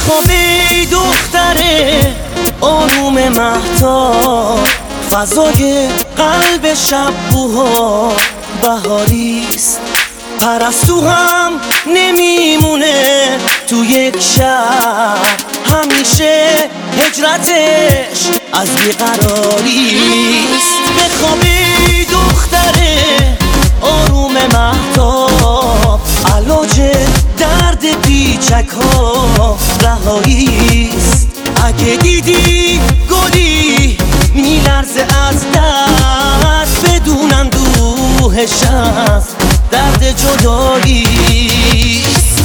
خواب ای دختره آروم مهتاب، فضای قلب شب بوها بهاریست. پرستو هم نمیمونه تو یک شب، همیشه هجرتش از بیقراریست. بخواب ای دختره آروم مهتاب، علاج درد پیچک ها رهاییست. اگه دیدی گلی میلرزه از دست، بدون اندوهش از درد جداییست.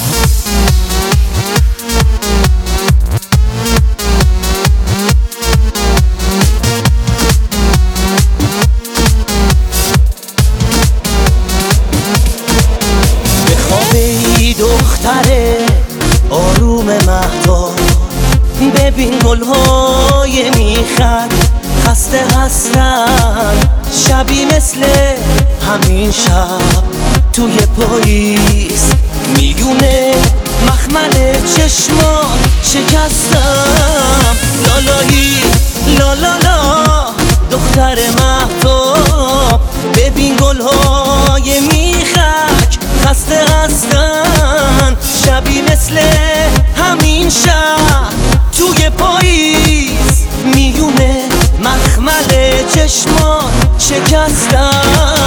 ای دختره آروم مهتاب، ببین گلهای میخک خسته هستن، شبی مثل همین شب توی پاییز. میونه مخمل چشمان شکستم، لالایی لالالا دختر مهتاب، ببین گلهای میخک خسته هستن، شبی مثل همین شب توی پاییز. میونه مخمل چشمان شکستن.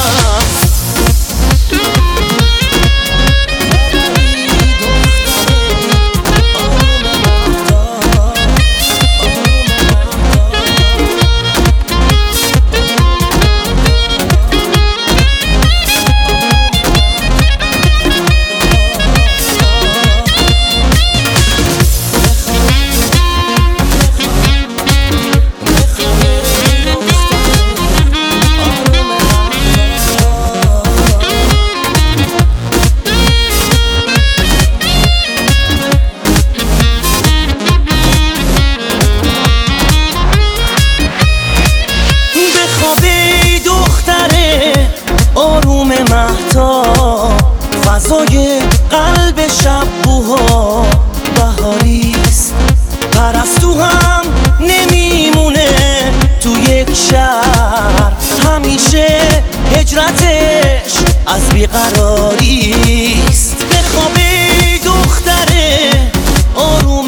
آروم مهتاب، فضای قلب شب بوها بهاریست. پرستو هم نمیمونه تو یک شهر، همیشه هجرتش از بیقراریست. بخواب ای دختره آروم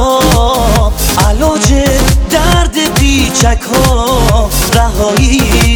مهتاب، علاج درد پیچک ها رهاییست.